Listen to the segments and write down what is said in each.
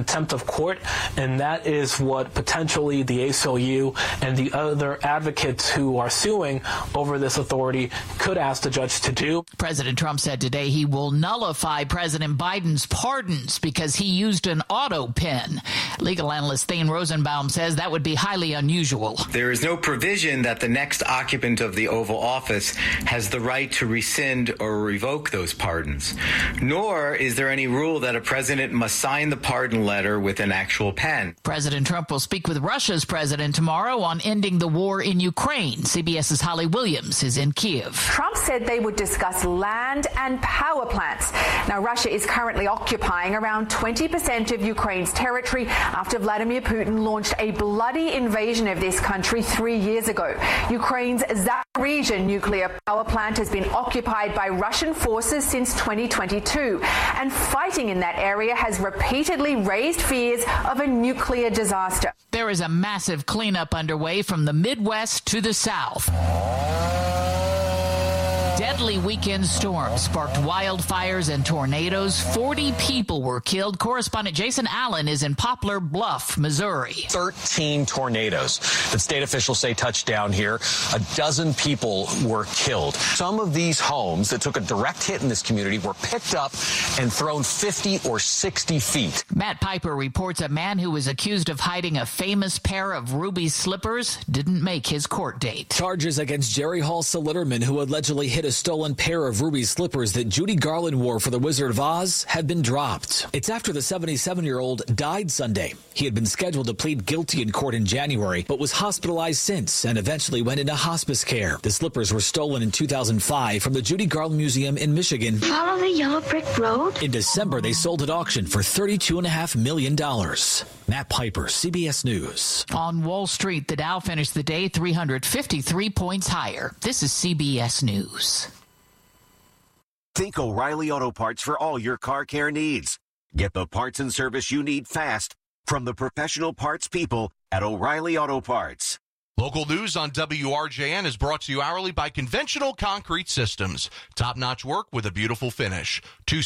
contempt of court, and that is what potentially the ACLU and the other advocates who are suing over this authority could ask the judge to do. President Trump said today he will nullify President Biden's pardons because he used an auto pen. Legal analyst Thane Rosenbaum says that would be highly unusual. There is no provision that the next occupant of the Oval Office has the right to rescind or revoke those pardons. Nor is there any rule that a president must sign the pardon letter with an actual pen. President Trump will speak with Russia's president tomorrow on ending the war in Ukraine. CBS's Holly Williams is in Kyiv. Trump said they would discuss land and power plants. Now, Russia is currently occupying around 20% of Ukraine's territory after Vladimir Putin launched a bloody invasion of this country 3 years ago. Ukraine's Zaporizhzhia nuclear power plant has been occupied by Russian forces since 2022, and fighting in that area has repeatedly raised fears of a nuclear disaster. There is a massive cleanup underway from the Midwest to the South. Deadly weekend storms sparked wildfires and tornadoes. 40 people were killed. Correspondent Jason Allen is in Poplar Bluff, Missouri. 13 tornadoes that state officials say touched down here. A dozen people were killed. Some of these homes that took a direct hit in this community were picked up and thrown 50 or 60 feet. Matt Piper reports a man who was accused of hiding a famous pair of ruby slippers didn't make his court date. Charges against Jerry Hall Siliterman, who allegedly hid a stolen pair of ruby slippers that Judy Garland wore for the Wizard of Oz, have been dropped. It's after the 77-year-old died Sunday. He had been scheduled to plead guilty in court in January, but was hospitalized since and eventually went into hospice care. The slippers were stolen in 2005 from the Judy Garland Museum in Michigan. Follow the yellow brick road. In December, they sold at auction for $32.5 million. Matt Piper, CBS News. On Wall Street, the Dow finished the day 353 points higher. This is CBS News. Think O'Reilly Auto Parts for all your car care needs. Get the parts and service you need fast from the professional parts people at O'Reilly Auto Parts. Local news on WRJN is brought to you hourly by Conventional Concrete Systems. Top-notch work with a beautiful finish.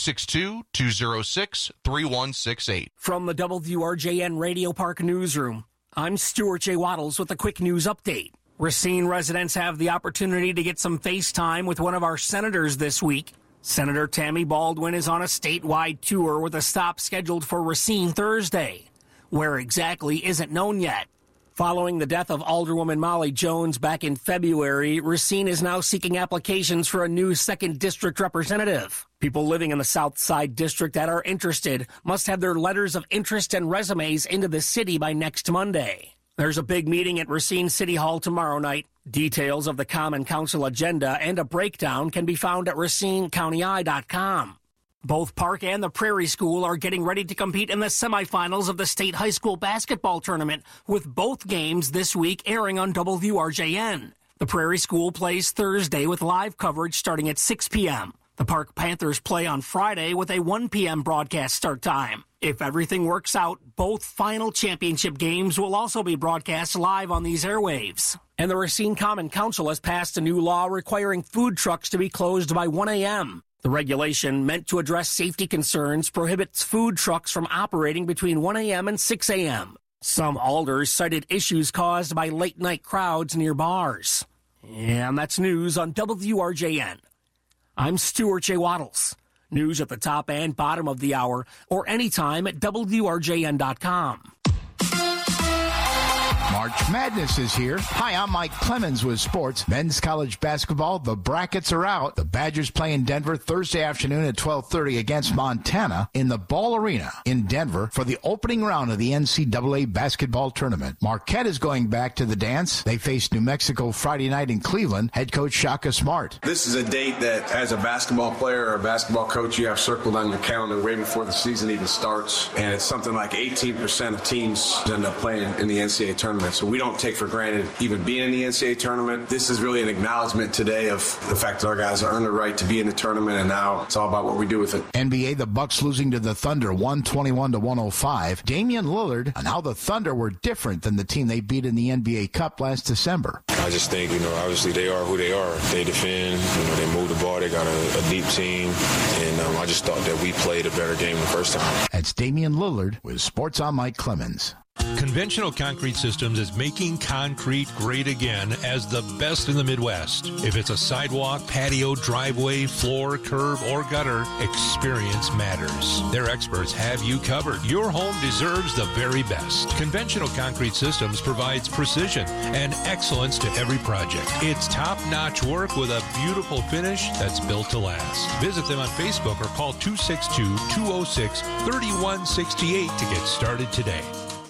262-206-3168. From the WRJN Radio Park Newsroom, I'm Stuart J. Waddles with a quick news update. Racine residents have the opportunity to get some FaceTime with one of our senators this week. Senator Tammy Baldwin is on a statewide tour with a stop scheduled for Racine Thursday. Where exactly isn't known yet. Following the death of Alderwoman Molly Jones back in February, Racine is now seeking applications for a new 2nd District representative. People living in the South Side District that are interested must have their letters of interest and resumes into the city by next Monday. There's a big meeting at Racine City Hall tomorrow night. Details of the Common Council agenda and a breakdown can be found at RacineCountyEye.com. Both Park and the Prairie School are getting ready to compete in the semifinals of the state high school basketball tournament, with both games this week airing on WRJN. The Prairie School plays Thursday with live coverage starting at 6 p.m. The Park Panthers play on Friday with a 1 p.m. broadcast start time. If everything works out, both final championship games will also be broadcast live on these airwaves. And the Racine Common Council has passed a new law requiring food trucks to be closed by 1 a.m. The regulation, meant to address safety concerns, prohibits food trucks from operating between 1 a.m. and 6 a.m. Some alders cited issues caused by late-night crowds near bars. And that's news on WRJN. I'm Stuart J. Waddles. News at the top and bottom of the hour, or anytime at WRJN.com. March Madness is here. Hi, I'm Mike Clemens with sports. Men's college basketball, the brackets are out. The Badgers play in Denver Thursday afternoon at 12:30 against Montana in the Ball Arena in Denver for the opening round of the NCAA basketball tournament. Marquette is going back to the dance. They face New Mexico Friday night in Cleveland. Head coach Shaka Smart. This is a date that, as a basketball player or a basketball coach, you have circled on your calendar way before the season even starts. And it's something like 18% of teams end up playing in the NCAA tournament tournament. So we don't take for granted even being in the NCAA tournament. This is really an acknowledgement today of the fact that our guys earned the right to be in the tournament, and now it's all about what we do with it. NBA, the Bucks losing to the Thunder 121-105. Damian Lillard on how the Thunder were different than the team they beat in the NBA Cup last December. I just think, obviously they are who they are. They defend, they move the ball, they got a deep team, and I just thought that we played a better game the first time. That's Damian Lillard with Sports on Mike Clemens. Conventional Concrete Systems is making concrete great again as the best in the Midwest. If it's a sidewalk, patio, driveway, floor, curb, or gutter, experience matters. Their experts have you covered. Your home deserves the very best. Conventional Concrete Systems provides precision and excellence to every project. It's top-notch work with a beautiful finish that's built to last. Visit them on Facebook or call 262-206-3168 to get started today.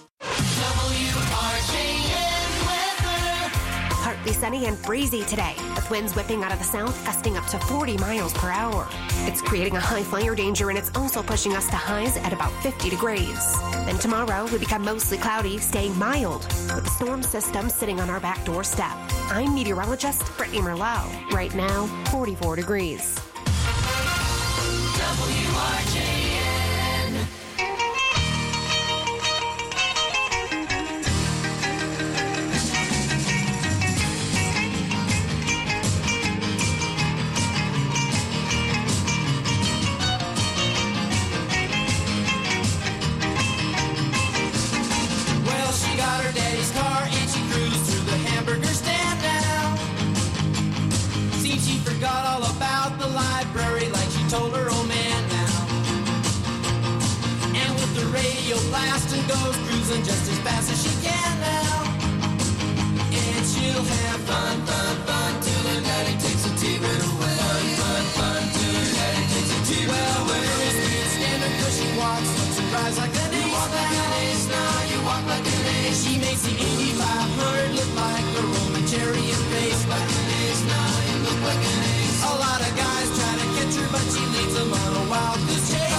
Partly sunny and breezy today, with winds whipping out of the south, gusting up to 40 miles per hour. It's creating a high fire danger, and it's also pushing us to highs at about 50 degrees. Then tomorrow, we become mostly cloudy, staying mild, with the storm system sitting on our back doorstep. I'm meteorologist Brittany Merlot. Right now, 44 degrees. WRJN. Told her old man now. And with the radio blasting, goes cruising just as fast as she can now. And she'll have fun, fun, fun till her daddy takes a T-bird away. Fun, fun, fun till her daddy takes a T-bird away. Well, girls can't stand her 'cause she walks, looks and drives like an ace. You walk like an ace now, you walk like an ace. She makes the Indy 500 look like a Roman chariot race. Like an ace now, you look like an ace. A lot of guys try to catch her, but she leads them on a wild goose chase.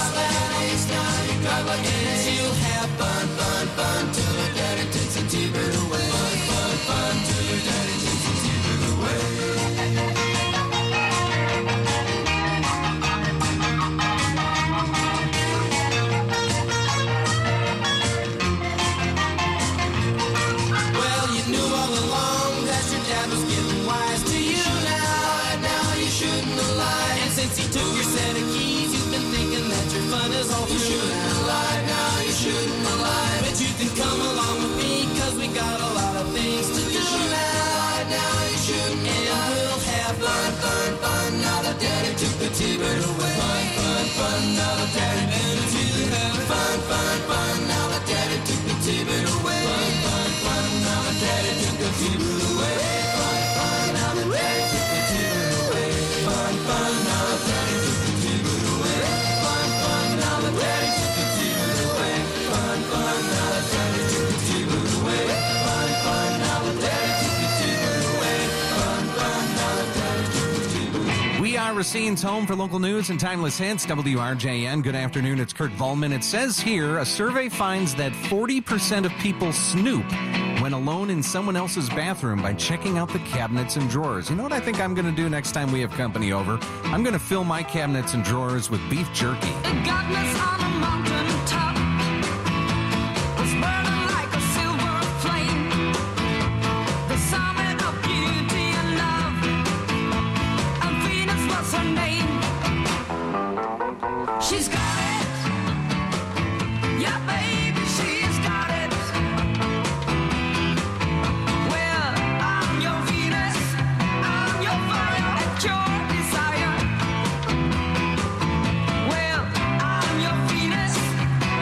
And she'll have fun, fun, fun till her daddy takes a T-bird away. Fun, fun, fun till her daddy takes a T-bird away. Well, you knew all along that your dad was getting wise to you now. Now you shouldn't have lied. And since he took your set of keys, you've been thinking that your fun is all through. You shouldn't have lied. Now you shouldn't have lied. But you can come along with me, 'cause we got a lot of things to do now. Now you shouldn't have lied. And we'll have fun, fun, fun. Now the daddy took the T-bird away. Fun, fun, fun. Now the daddy took the T-bird away. Fun, fun, fun. Now the daddy took the T-bird away. Fun, fun, fun. Now the daddy took the T-bird away. Fun, fun. Now the daddy took the T-bird away. Fun, fun. Now the daddy took the T-bird away. Fun, fun. Now the daddy took the T-bird away. Fun, fun. Now the daddy took the T-bird away. Fun, fun. Now the daddy took the T-bird away. Fun, fun. Now the daddy took the T-bird away. We are Racine's home for local news and timeless hits. WRJN. Good afternoon. It's Kurt Volman. It says here a survey finds that 40% of people snoop when alone in someone else's bathroom by checking out the cabinets and drawers. You know what I think I'm going to do next time we have company over? I'm going to fill my cabinets and drawers with beef jerky. Godness on a mountain top was burning like a silver flame. The summit of beauty and love, and Venus was her name. She's got it, yeah, baby, she's got it. Well, I'm your Venus, I'm your fire, at your desire. Well, I'm your Venus,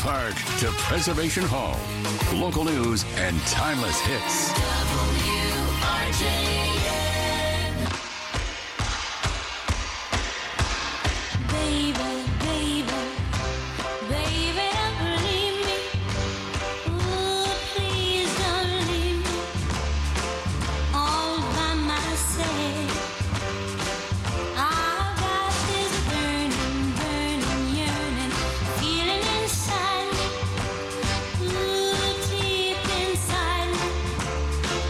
Park to Preservation Hall. Local news and timeless hits. WRJN. Baby, baby, baby, don't leave me. Ooh, please don't leave me all by myself. I've got this burning, burning, yearning feeling inside me. Ooh, deep inside me.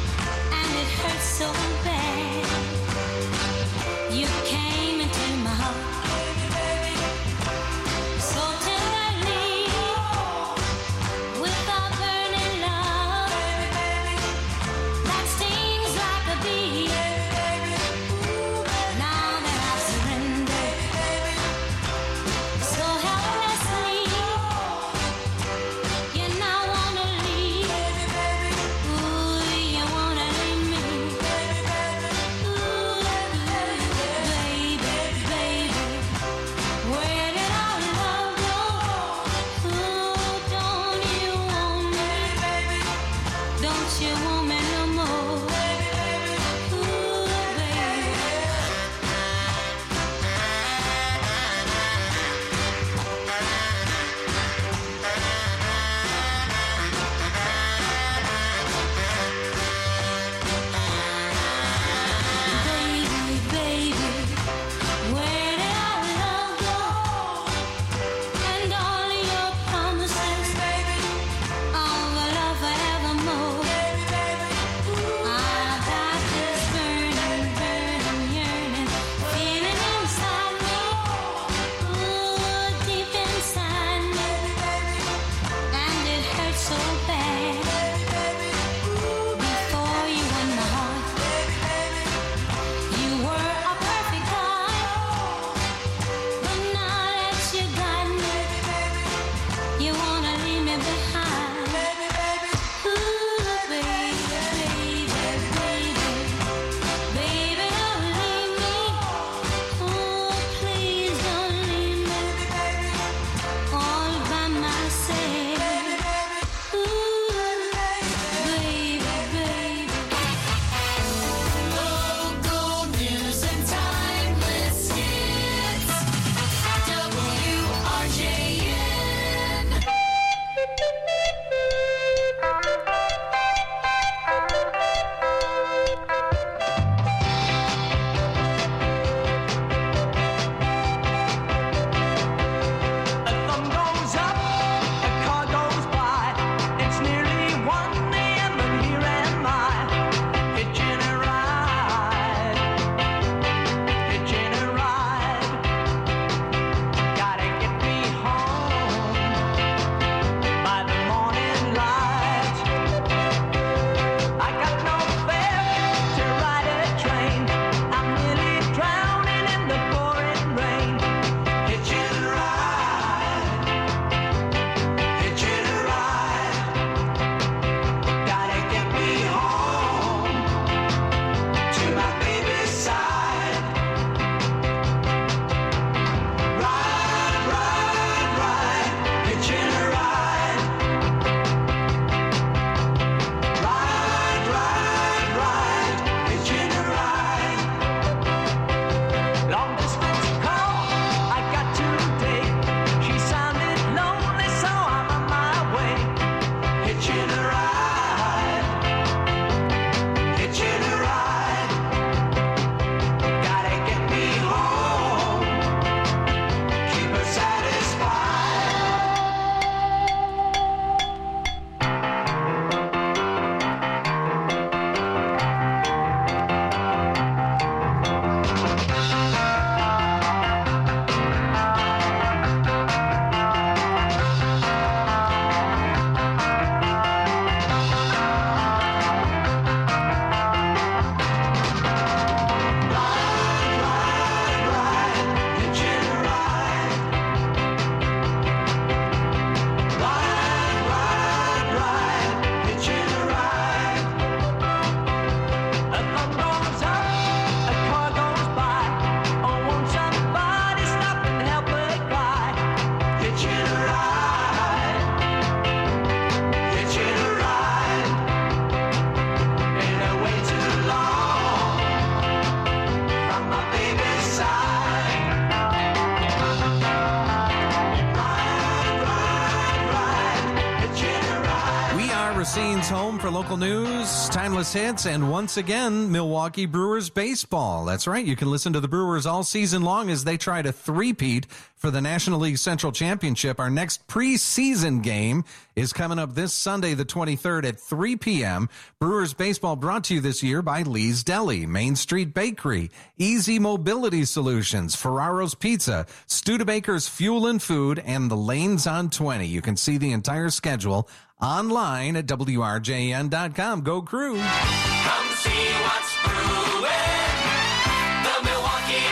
Racine's home for local news, timeless hits, and once again, Milwaukee Brewers baseball. That's right. You can listen to the Brewers all season long as they try to three-peat for the National League Central Championship. Our next preseason game is coming up this Sunday, the 23rd at 3 p.m. Brewers baseball brought to you this year by Lee's Deli, Main Street Bakery, Easy Mobility Solutions, Ferraro's Pizza, Studebaker's Fuel and Food, and the Lanes on 20. You can see the entire schedule online at WRJN.com. Go Crew. Come see what's brewing. The Milwaukee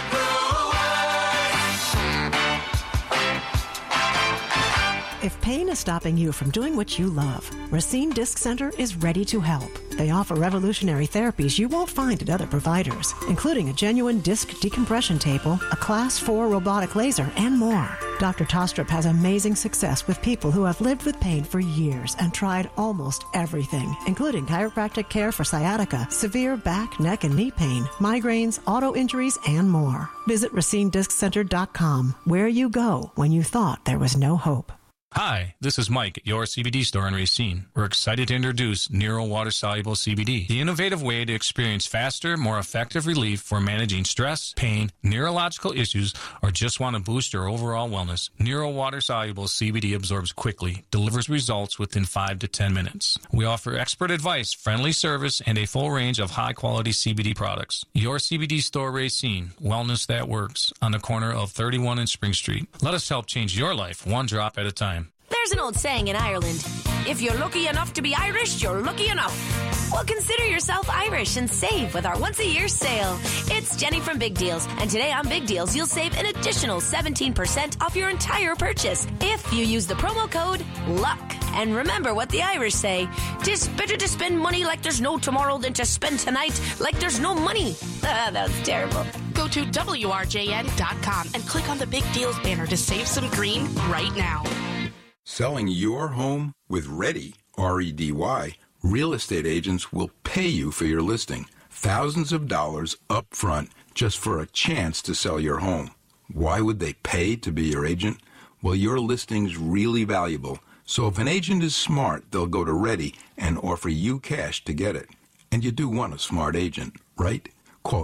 Brewers. If pain is stopping you from doing what you love, Racine Disc Center is ready to help. They offer revolutionary therapies you won't find at other providers, including a genuine disc decompression table, a Class 4 robotic laser, and more. Dr. Tostrup has amazing success with people who have lived with pain for years and tried almost everything, including chiropractic care for sciatica, severe back, neck, and knee pain, migraines, auto injuries, and more. Visit RacineDiscCenter.com, where you go when you thought there was no hope. Hi, this is Mike at your CBD store in Racine. We're excited to introduce Nero Water Soluble CBD, the innovative way to experience faster, more effective relief for managing stress, pain, neurological issues, or just want to boost your overall wellness. Nero Water Soluble CBD absorbs quickly, delivers results within 5 to 10 minutes. We offer expert advice, friendly service, and a full range of high-quality CBD products. Your CBD store Racine, wellness that works, on the corner of 31 and Spring Street. Let us help change your life one drop at a time. There's an old saying in Ireland, if you're lucky enough to be Irish, you're lucky enough. Well, consider yourself Irish and save with our once-a-year sale. It's Jenny from Big Deals, and today on Big Deals, you'll save an additional 17% off your entire purchase if you use the promo code LUCK. And remember what the Irish say, 'tis better to spend money like there's no tomorrow than to spend tonight like there's no money. That was terrible. Go to WRJN.com and click on the Big Deals banner to save some green right now. Selling your home with Ready, R-E-D-Y, real estate agents will pay you for your listing. Thousands of dollars up front just for a chance to sell your home. Why would they pay to be your agent? Well, your listing's really valuable. So if an agent is smart, they'll go to Ready and offer you cash to get it. And you do want a smart agent, right? Call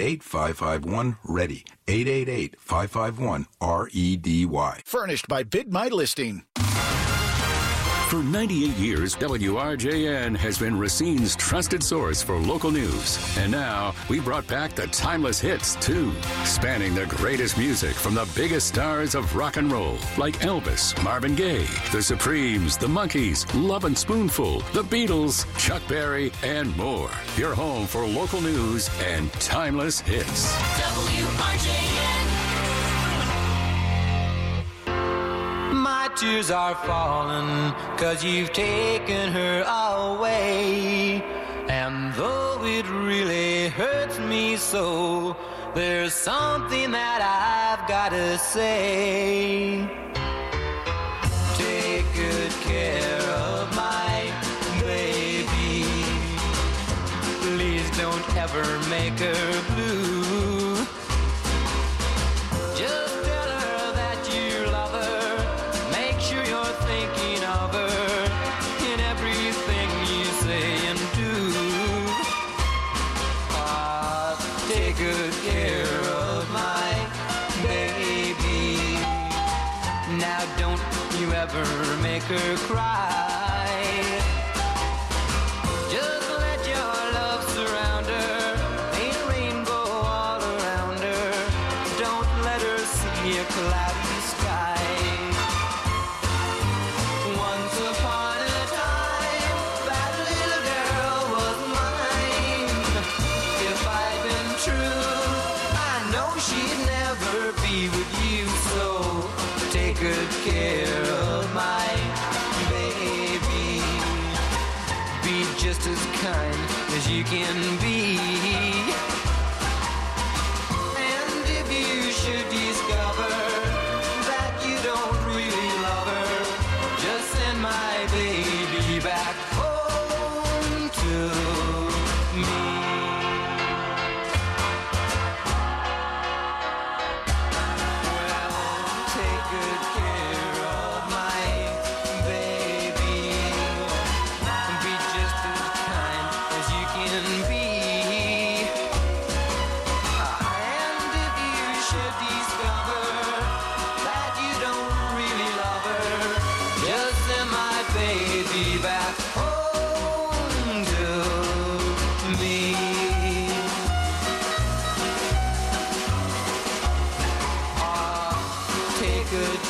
888-551-READY. 888-551-REDY. Furnished by Bid My Listing. For 98 years, WRJN has been Racine's trusted source for local news. And now, we brought back the timeless hits, too. Spanning the greatest music from the biggest stars of rock and roll, like Elvis, Marvin Gaye, The Supremes, The Monkees, Love and Spoonful, The Beatles, Chuck Berry, and more. Your home for local news and timeless hits. WRJN. My tears are falling 'cause you've taken her away. And though it really hurts me so, there's something that I've got to say. Take good care of my baby. Please don't ever make her blue. Just tell her that you love her. Make sure you're thinking of her in everything you say and do. Take good care of my baby. Now don't you ever make her cry. Just let your love surround her. Paint a rainbow all around her. Don't let her see a cloudy sky. Once upon a time, that little girl was mine. If I'd been true, I know she'd never be with you. So take good care of my baby. Be just as kind as you can be. And if you should discover that you don't really love her, just send my baby back home to me. Well, take good care of my baby.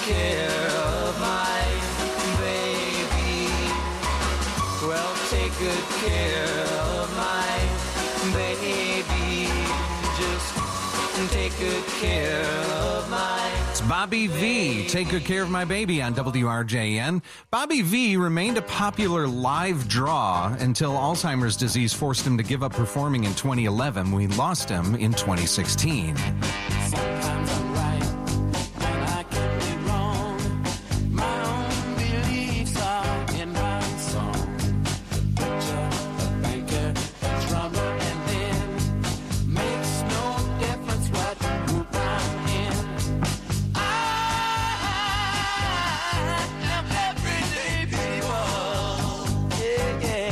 care of my baby. Well, take good care of my baby. Just take good care of my... It's Bobby V. Take good care of my baby on WRJN. Bobby V remained a popular live draw until Alzheimer's disease forced him to give up performing in 2011. We lost him in 2016. Sometimes I'm right and I can be wrong. My own beliefs are in my song. The picture, the banker, the drummer, and then makes no difference what group I'm in. I am everyday people. Yeah, yeah.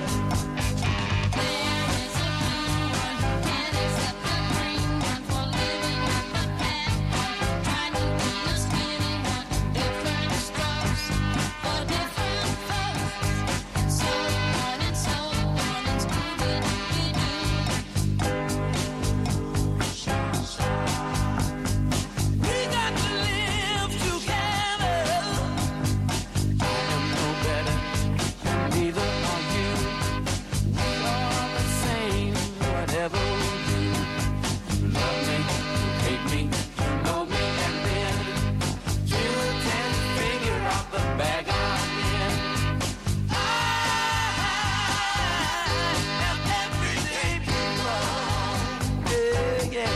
We got to live together. I am no better, and neither are you. We are the same, whatever we do. You love me, you hate me, you know me, and then you can figure out the bag I'm in. I am everyday people. Yeah, yeah.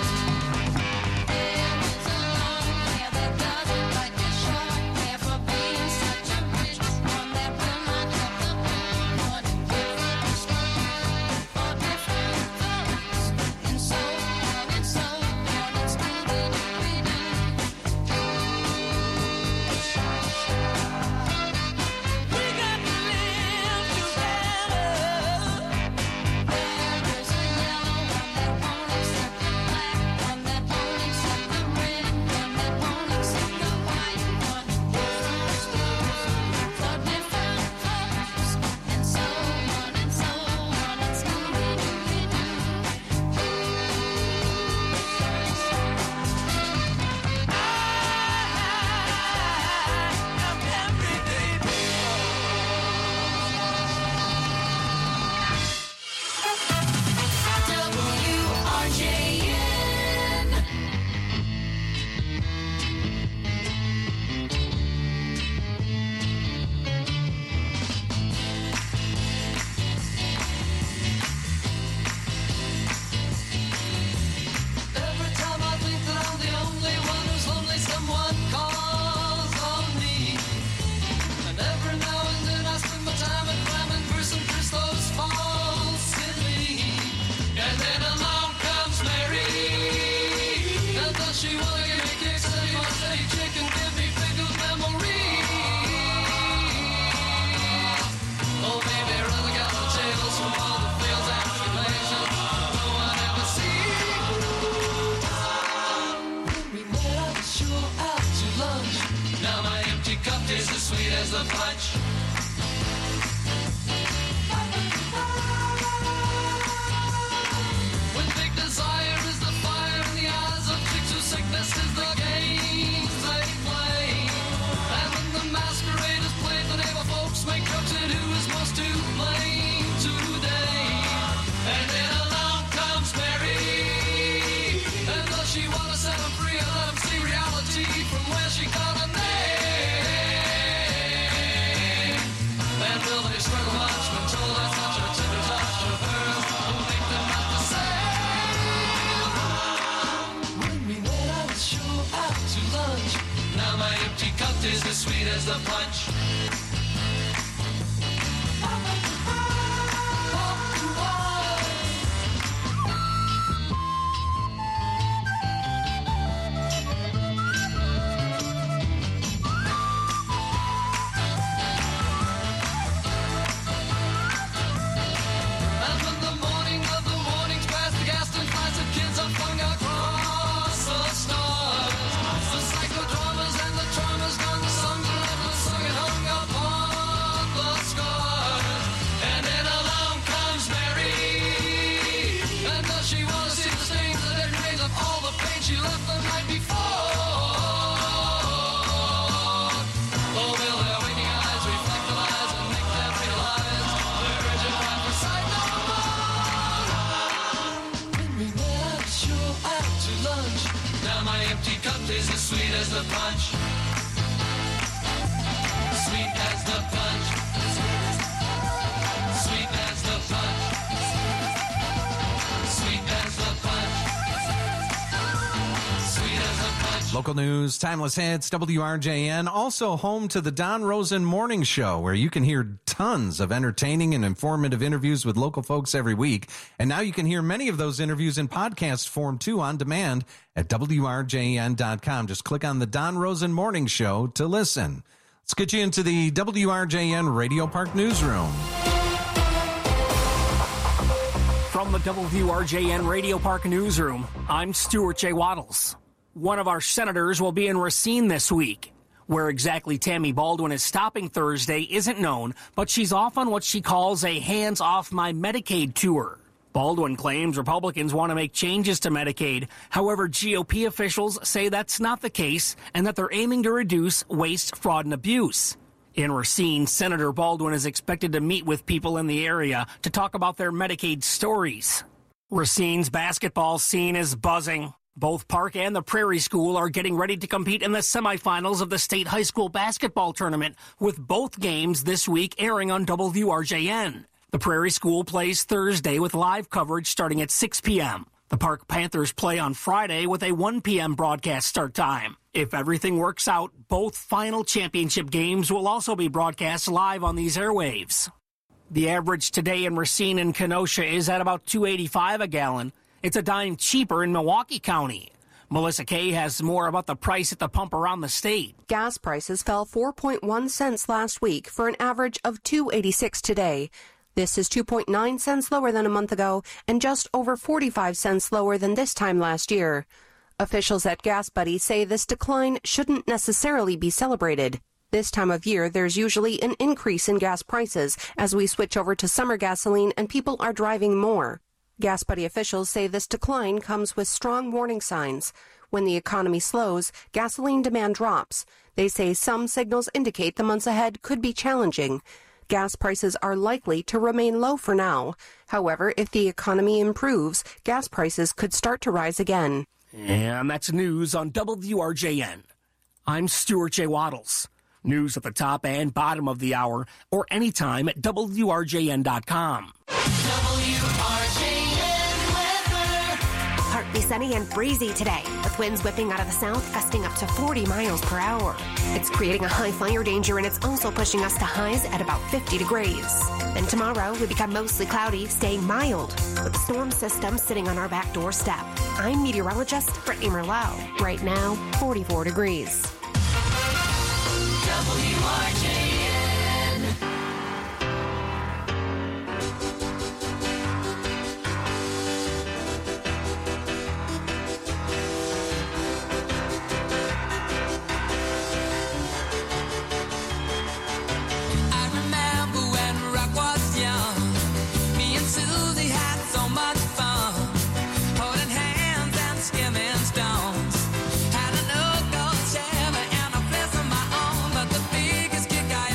Every time I think that I'm the only one who's lonely, someone calls on me. And every now and then I spend my time at climbing through some Christos falsely. And then along comes Mary. And does she want to give me kicks? And you want to say chicken, give me pickled memories. Oh, baby, rather got the tales from all the fields and tribulations no one ever sees. When we met, I was sure out to lunch. Now my empty cup tastes as sweet as the punch. When big desire is the fire in the eyes of chicks whose sickness is the games they play. And when the masquerade is played, the neighbor folks make jokes at who is most to blame today. And then along comes Mary. And does she want to set them free and let them see reality from where she got a name? And will they struggle much when told that such a tender touch of hers will make them not the same? When we met, I was sure out to lunch. Now my empty cup tastes as sweet as the punch. And when the morning of the mornings past the gas and flies of kids are flung across the stars, the psychodramas and the traumas gone, the songs are never sung and hung upon the scars. And then along comes Mary. And does she want to see the stains, the dead remains of all the pain she left the night before? empty cup tastes as sweet as the punch. Sweet as the punch. Sweet as the punch. Sweet as the punch. Sweet as the punch. Local news, timeless hits, WRJN, also home to the Don Rosen Morning Show, where you can hear tons of entertaining and informative interviews with local folks every week. And now you can hear many of those interviews in podcast form, too, on demand at WRJN.com. Just click on the Don Rosen Morning Show to listen. Let's get you into the WRJN Radio Park Newsroom. From the WRJN Radio Park Newsroom, I'm Stuart J. Waddles. One of our senators will be in Racine this week. Where exactly Tammy Baldwin is stopping Thursday isn't known, but she's off on what she calls a hands-off-my-Medicaid tour. Baldwin claims Republicans want to make changes to Medicaid. However, GOP officials say that's not the case and that they're aiming to reduce waste, fraud, and abuse. In Racine, Senator Baldwin is expected to meet with people in the area to talk about their Medicaid stories. Racine's basketball scene is buzzing. Both Park and the Prairie School are getting ready to compete in the semifinals of the state high school basketball tournament, with both games this week airing on WRJN. The Prairie School plays Thursday with live coverage starting at 6 p.m. The Park Panthers play on Friday with a 1 p.m. broadcast start time. If everything works out, both final championship games will also be broadcast live on these airwaves. The average today in Racine and Kenosha is at about $2.85 a gallon. It's a dime cheaper in Milwaukee County. Melissa Kay has more about the price at the pump around the state. Gas prices fell 4.1 cents last week for an average of $2.86 today. This is 2.9 cents lower than a month ago and just over 45 cents lower than this time last year. Officials at Gas Buddy say this decline shouldn't necessarily be celebrated. This time of year, there's usually an increase in gas prices as we switch over to summer gasoline and people are driving more. Gas Buddy officials say this decline comes with strong warning signs. When the economy slows, gasoline demand drops. They say some signals indicate the months ahead could be challenging. Gas prices are likely to remain low for now. However, if the economy improves, gas prices could start to rise again. And that's news on WRJN. I'm Stuart J. Waddles. News at the top and bottom of the hour or anytime at WRJN.com. Partly sunny and breezy today, with winds whipping out of the south, gusting up to 40 miles per hour. It's creating a high fire danger, and it's also pushing us to highs at about 50 degrees. Then tomorrow, we become mostly cloudy, staying mild, with the storm system sitting on our back doorstep. I'm meteorologist Brittany Merlot. Right now, 44 degrees. WRJN. Skimming stones, had a no-go Chevy and a place of my own, but the biggest kick I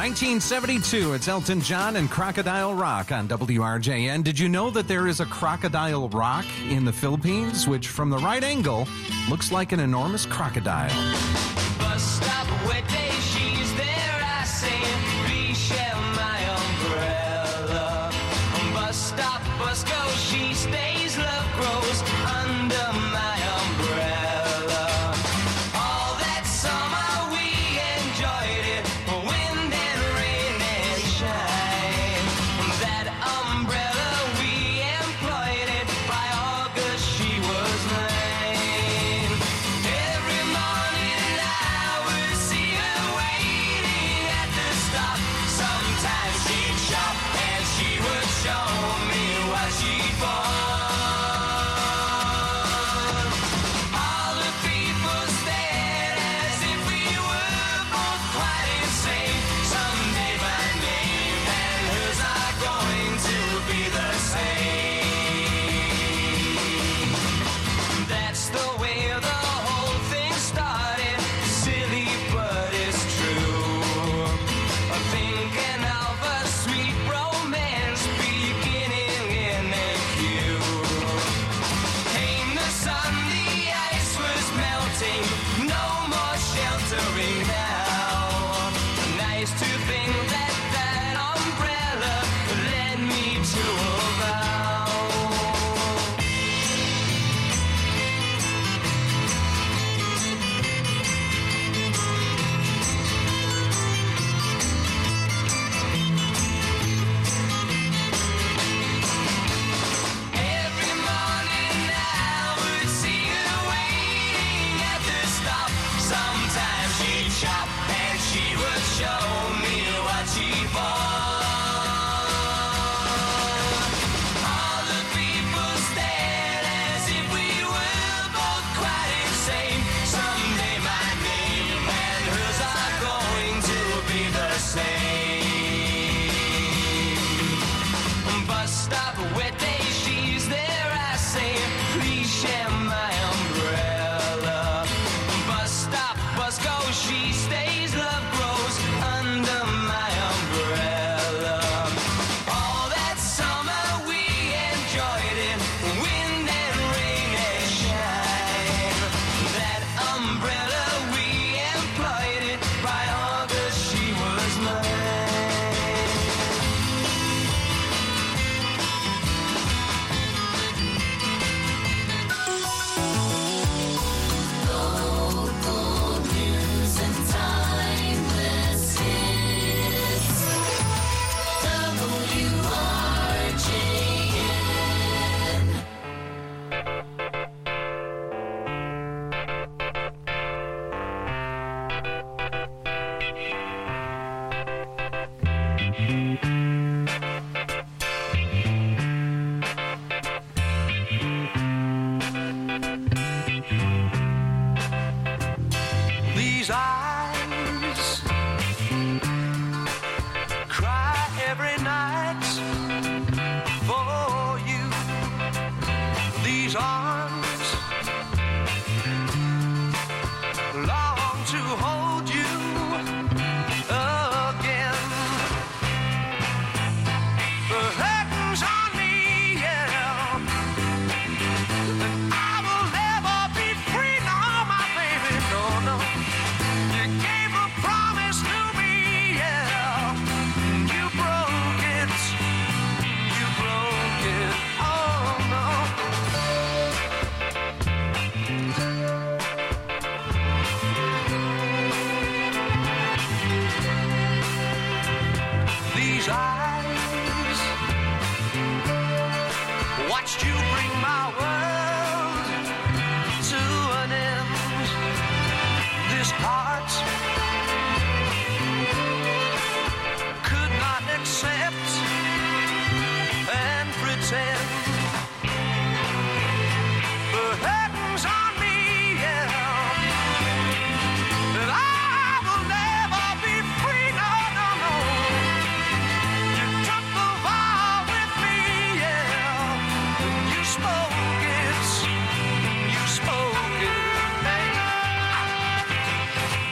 1972, it's Elton John and Crocodile Rock on WRJN. Did you know that there is a crocodile rock in the Philippines, which from the right angle looks like an enormous crocodile? Bus stop, wet day, she's there, I say, please share my umbrella. Bus stop, bus go, she stays, love grows under my umbrella. All that summer we enjoyed it, wind and rain and shine. That umbrella we employed it, by August she was mine. Every morning I would see her waiting at the stop. Sometimes she'd shop and she would show me what she'd bought. All the people stared as if we were both quite insane. Someday my name and hers are going to be the same. That's the way the whole thing started. Silly, but it's true. Thinking of a sweet romance beginning in a queue. Came the sun, the ice was melting. No more sheltering now. Nice to think that that umbrella led me to a vow. Every morning I would see her waiting at the stop. Sometimes she'd shop and she would show me what she bought. All the people stared as if we were both quite insane. Someday my name and hers are going to be the same. Bus stop, wet day, she's there, I say, please share my umbrella. Bus stop, bus go, she stays, love grows under my umbrella. All that summer we enjoyed it, wind and rain and shine. That umbrella we employed it, by August she was mine. Local news and timeless hits. WRJN. These eyes cry every night for you. These arms long to hold you again. The curtains on me, yeah. And I will never be free, no, my baby, no, no. You gave a promise to me, yeah. You broke it, oh no. These eyes watched you bring my world to an end. This heart could not accept and pretend. The curtains on me, yeah. And I will never be free, no, no, no. You took the vow with me, yeah. You spoke it, hey.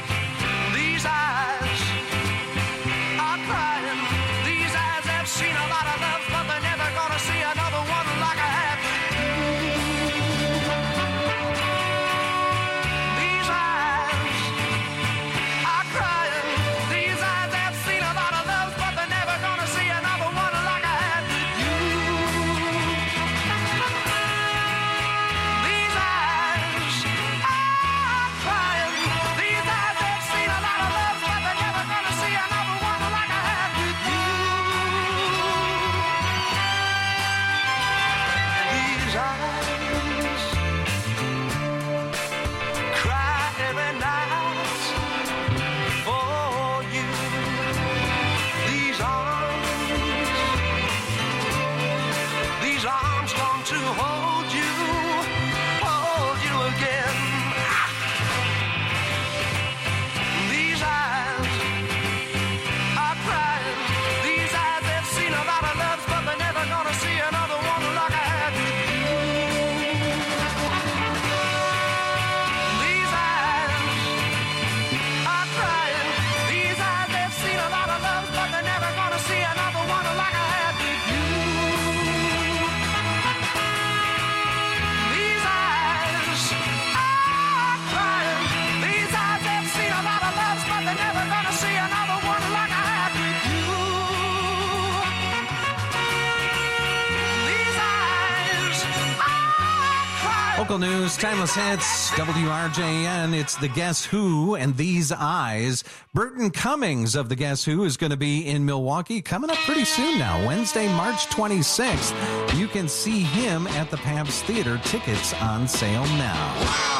Local news, timeless hits, WRJN. It's the Guess Who and These Eyes. Burton Cummings of the Guess Who is going to be in Milwaukee coming up pretty soon now, Wednesday, March 26th. You can see him at the Pabst Theater. Tickets on sale now.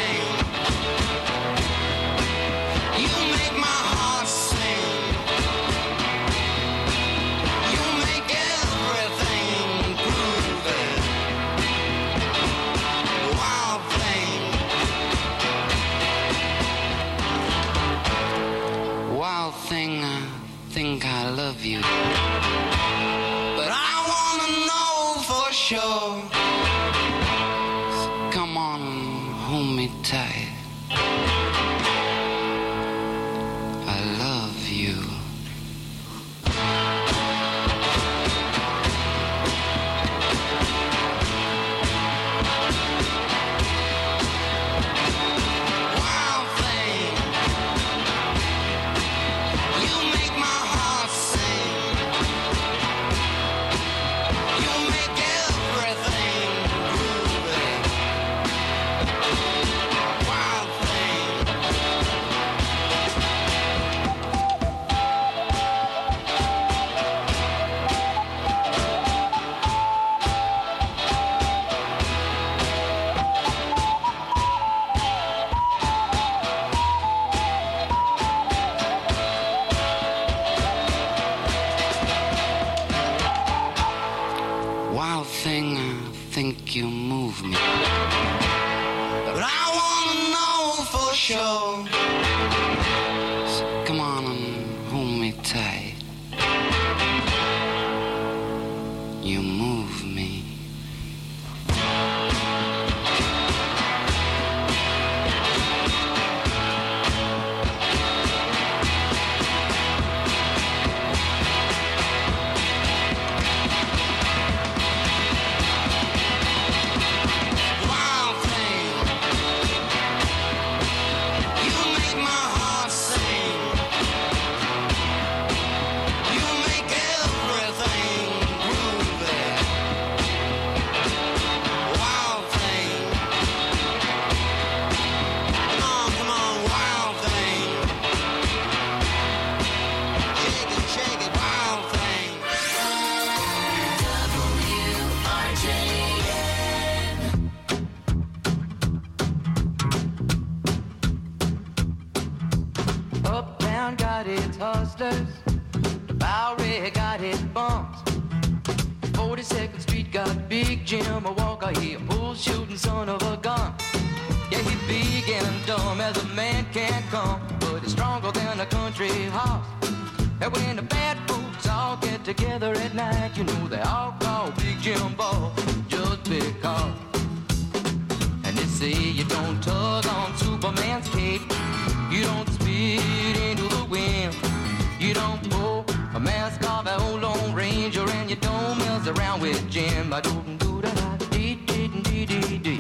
I love you, but I wanna know for sure. So come on and hold me tight. I love you. Wild thing, you make my heart sing. You make everything groovy. Wild thing. Wild thing, I think you move me. But I wanna know for sure. So come on and hold me tight. You move me. Wild thing, you make my heart sing. You make everything groovy. Wild thing, come on, wild thing. Shake it, wild thing. Uptown got its hustlers, the Bowery got its bums. 42nd Street got Big Jim, a walker, he a bull shooting son of a gun. Yeah, he big and dumb as a man can come, but he's stronger than a country horse. And when the bad folks all get together at night, you know they all call Big Jim Ball just because. And they say you don't tug on Superman's cape, you don't spit into the wind, you don't pull a mask off an old Lone Ranger, and you don't mess around with Jim. I don't do that. Dee.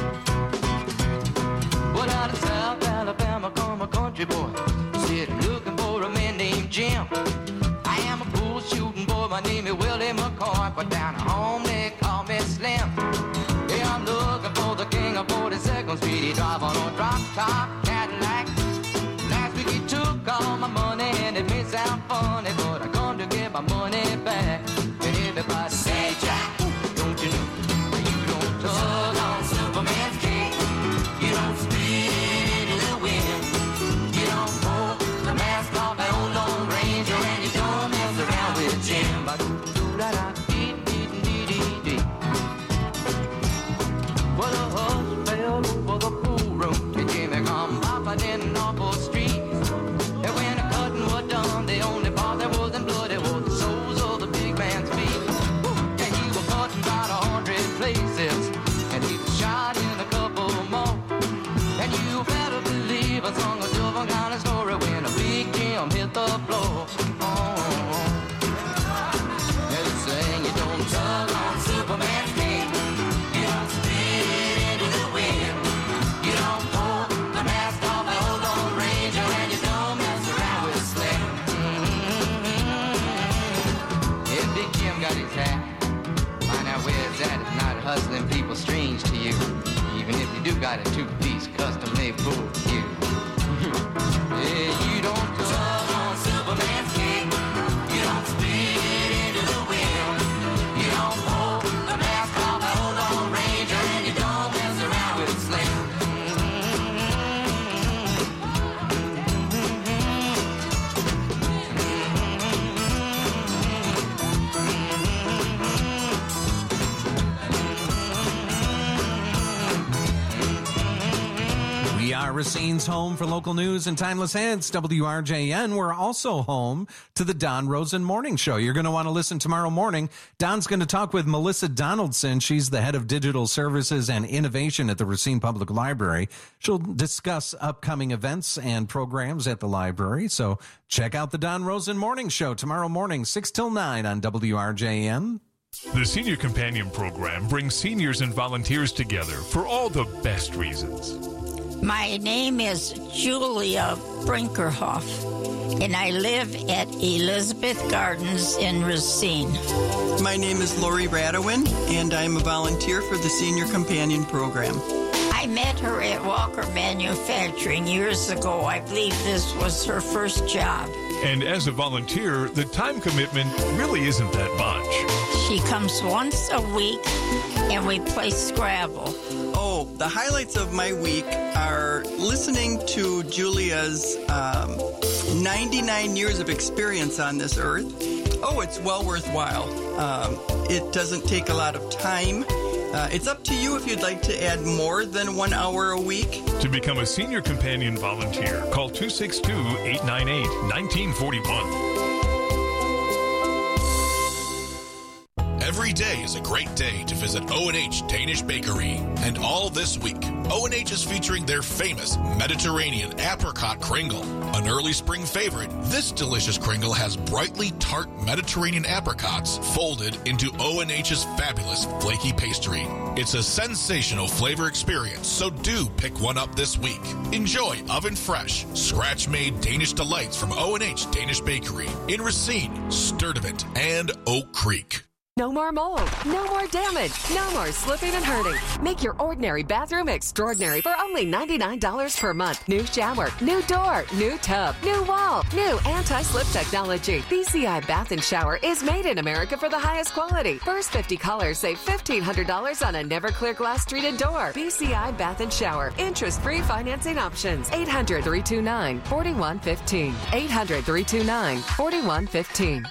Well, out of South Alabama come a country boy, said looking for a man named Jim. I am a bull shooting boy, my name is Willie McCoy, but down at home they call me Slim. Yeah, I'm looking for the king of 42nd Street. He drive on a drop top Cadillac. Last week he took all my money, and it may sound funny, but I come to get my money back. And everybody say, Jack, don't you know you don't tug on Superman's cape, you don't spit into the wind, you don't pull the mask off that old Lone Ranger, and you don't mess around with Jim. Well, the hush fell over the pool room, and Jimmy come popping in an awful street. And when the cutting was done, the only part that wasn't bloody was the soles of the big man's feet. And he was cutting about 100 places, and he was shot in a couple more. And you better believe I sung a different kind of story when a Big Jim hit the floor. Now they saying you don't tug on Superman's cape, you don't spit into the wind, you don't pull the mask off the old Lone Ranger, and you don't mess around with Slim. If Big Jim got his hat, find out where it's at. If not hustling people strange to you, do got a two-piece custom-made pool for you. Yeah, you don't tug on Superman's cape. You don't spin it into the wind. You don't pull the mask off the old Lone Ranger, and you don't mess around with Slim. We are Racine's home for local news and timeless hits. WRJN. We're also home to the Don Rosen Morning Show. You're going to want to listen tomorrow morning. Don's going to talk with Melissa Donaldson. She's the head of digital services and innovation at the Racine Public Library. She'll discuss upcoming events and programs at the library. So check out the Don Rosen Morning Show tomorrow morning, 6 till 9 on WRJN. The Senior Companion Program brings seniors and volunteers together for all the best reasons. My name is Julia Brinkerhoff, and I live at Elizabeth Gardens in Racine. My name is Lori Radowin, and I'm a volunteer for the Senior Companion Program. I met her at Walker Manufacturing years ago. I believe this was her first job. And as a volunteer, the time commitment really isn't that much. She comes once a week, and we play Scrabble. Oh, the highlights of my week are listening to Julia's 99 years of experience on this earth. Oh, it's well worthwhile. It doesn't take a lot of time. It's up to you if you'd like to add more than 1 hour a week. To become a Senior Companion volunteer, call 262-898-1941. Every day is a great day to visit O&H Danish Bakery. And all this week, O&H is featuring their famous Mediterranean apricot kringle. An early spring favorite, this delicious kringle has brightly tart Mediterranean apricots folded into O&H's fabulous flaky pastry. It's a sensational flavor experience, so do pick one up this week. Enjoy oven-fresh, scratch-made Danish delights from O&H Danish Bakery in Racine, Sturtevant, and Oak Creek. No more mold, no more damage, no more slipping and hurting. Make your ordinary bathroom extraordinary for only $99 per month. New shower, new door, new tub, new wall, new anti-slip technology. BCI Bath and Shower is made in America for the highest quality. First 50 callers save $1,500 on a never-clear glass treated door. BCI Bath and Shower. Interest-free financing options. 800-329-4115. 800-329-4115.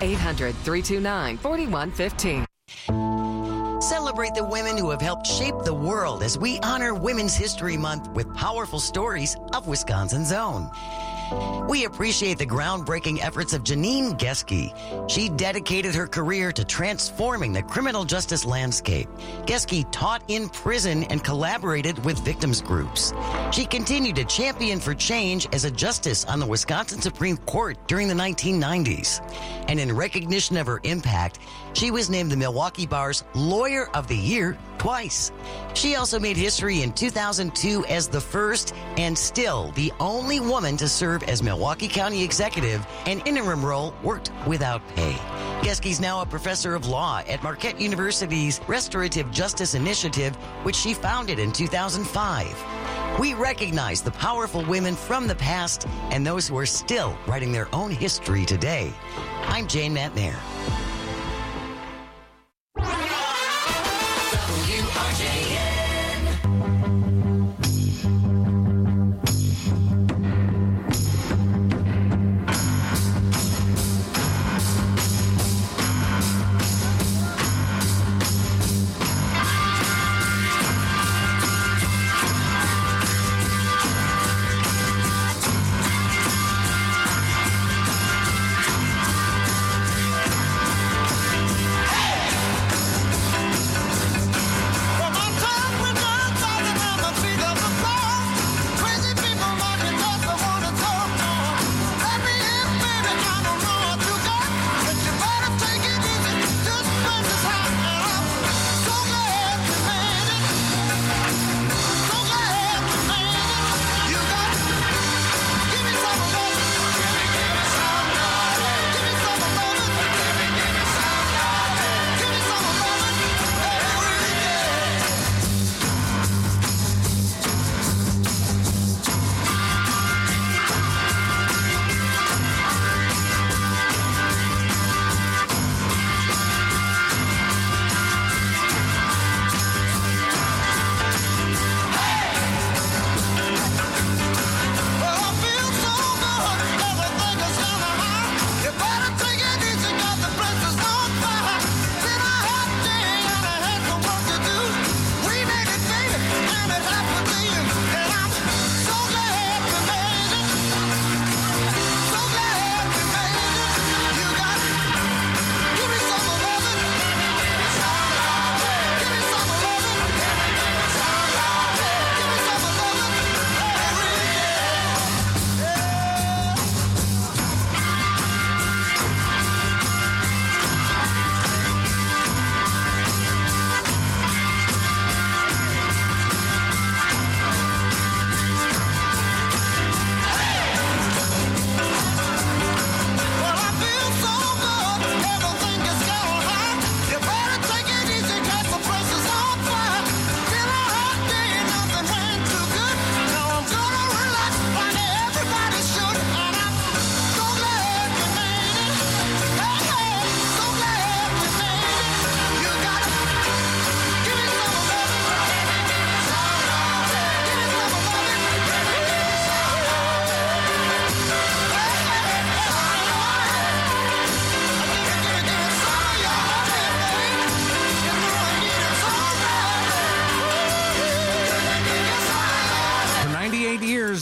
800-329-4115. Celebrate the women who have helped shape the world as we honor Women's History Month with powerful stories of Wisconsin's own. We appreciate the groundbreaking efforts of Janine Geske. She dedicated her career to transforming the criminal justice landscape. Geske taught in prison and collaborated with victims groups. She continued to champion for change as a justice on the Wisconsin Supreme Court during the 1990s. And in recognition of her impact, she was named the Milwaukee Bar's Lawyer of the Year twice. She also made history in 2002 as the first and still the only woman to serve as Milwaukee County Executive, an interim role worked without pay. Geske's now a professor of law at Marquette University's Restorative Justice Initiative, which she founded in 2005. We recognize the powerful women from the past and those who are still writing their own history today. I'm Jane Matnair.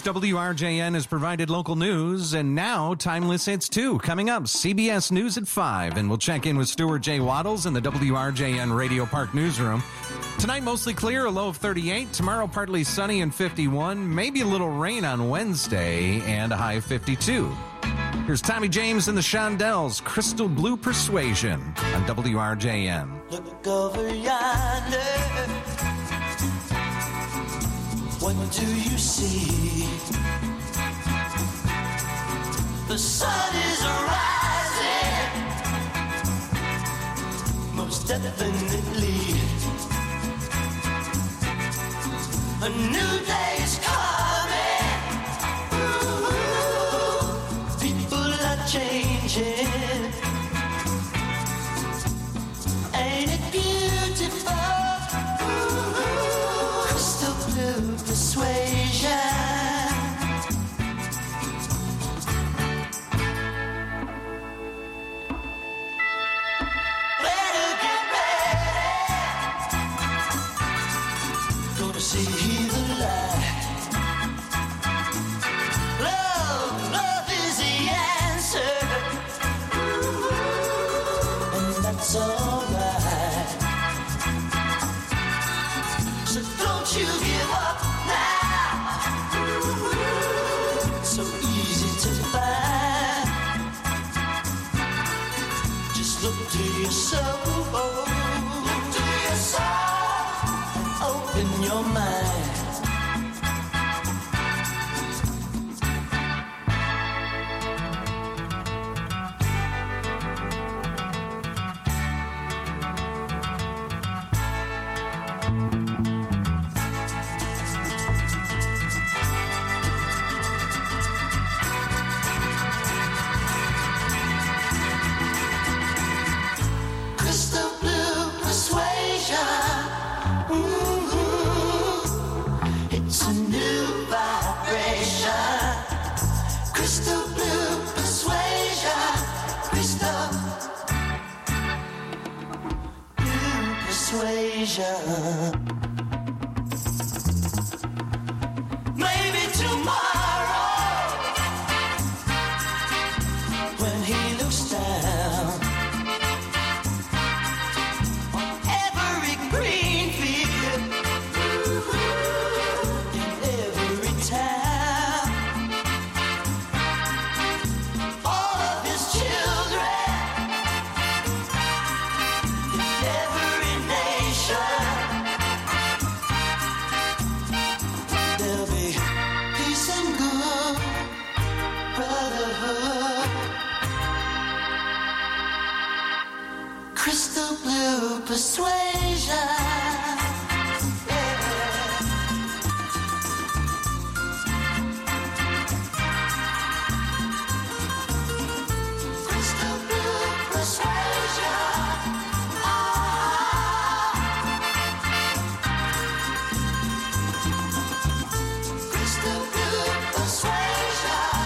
WRJN has provided local news, and now Timeless Hits 2. Coming up, CBS News at 5, and we'll check in with Stuart J. Waddles in the WRJN Radio Park newsroom. Tonight, mostly clear, a low of 38. Tomorrow, partly sunny and 51. Maybe a little rain on Wednesday, and a high of 52. Here's Tommy James and the Shondells, Crystal Blue Persuasion on WRJN. Look over yonder. What do you see? The sun is rising, most definitely. A new day is coming. Ooh, people are changing. Ain't it beautiful? Ooh, crystal blue persuasion. Better get ready. Gonna see the light. Love is the answer. And that's alright. So don't you give up now. So easy to find. Just look to your soul. Look to your soul. Open your mind. Crystal blue persuasion. It's a new vibration. Crystal blue persuasion. Crystal blue persuasion. Maybe tomorrow, when he looks down on every green field, in every town, all of his children, in every nation, there'll be peace and good brotherhood. Crystal blue persuasion. Crystal blue persuasion. Crystal blue persuasion.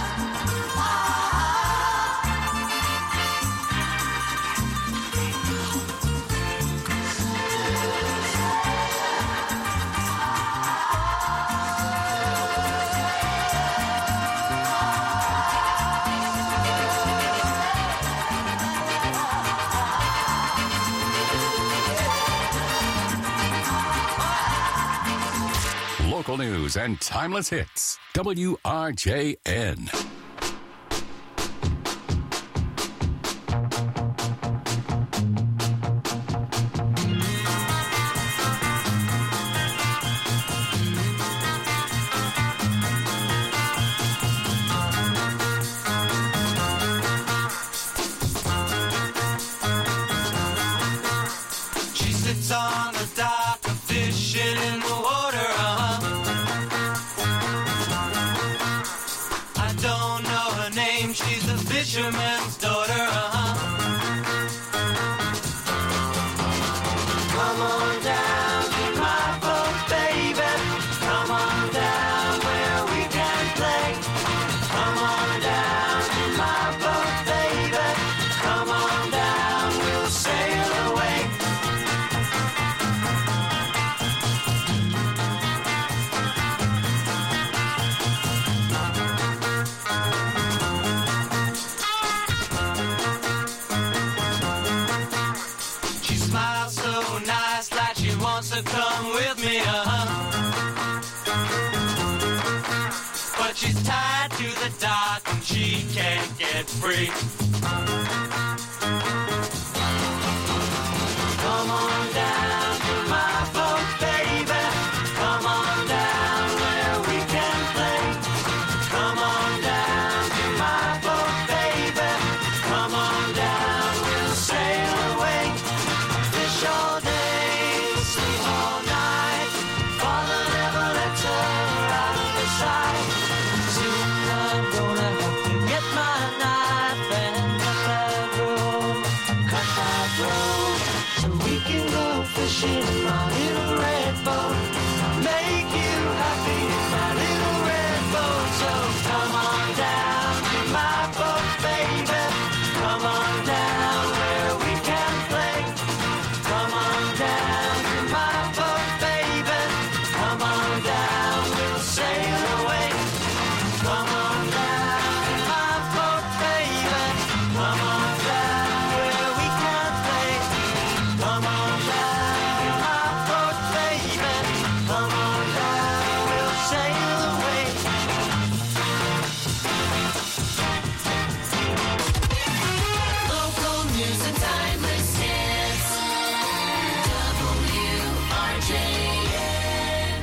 Local news and timeless hits. WRJN. She sits on the dock, a fishing in the water, I don't know her name, she's a fisherman's daughter, Come on down to my boat, baby. Come on down where we can play. Come on down to my boat, baby. Come on down, we'll sail away. she can't get free. Come on down to my boat, baby. Come on down where we can play. Come on down to my boat, baby. Come on down, we'll sail away. Fish all day, sleep all night. Father never lets her out of his sight. Soon I'm gonna have to get my knife and cut that rope, so we can go fishing in my little red boat. Make you happy in my little red boat. So come on down to my boat, baby. Come on down where we can play. Come on down to my boat, baby. Come on down, we'll sail away. Come on down to my boat, baby. Come on down where we can play. Come on down to my boat, baby. Come on down, we'll sail away. Local news and timeless hits. WRJN.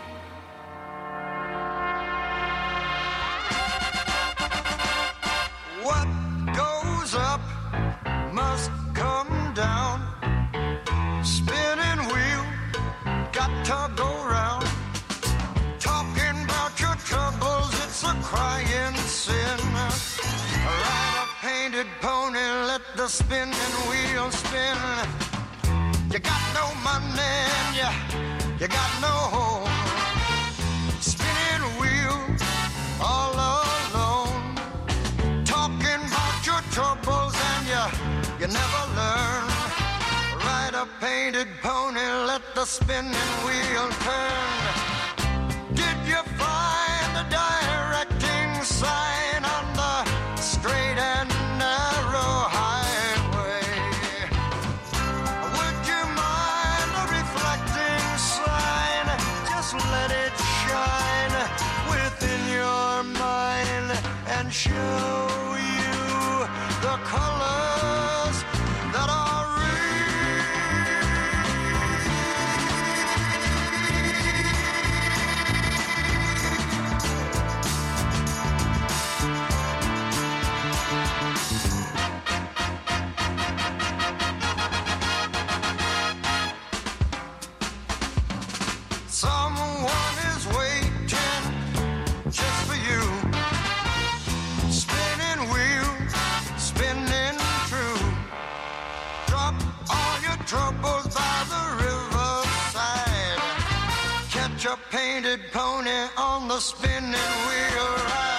What goes up must come down. Spinning wheel, got to go round. Talking about your troubles, it's a crying sin. Ride a painted pony, let the spinning wheel spin. You got no money and you got no home. Spinning wheel, all alone. Talking about your troubles and you never learn. Ride a painted pony, let the spinning wheel turn. Did you find the directing sign on the straight and narrow highway? Would you mind a reflecting sign? Just let it shine within your mind and show you the colors that are someone is waiting just for you. Spinning wheel, spinning true. Drop all your troubles by the riverside. Catch a painted pony on the spinning wheel ride.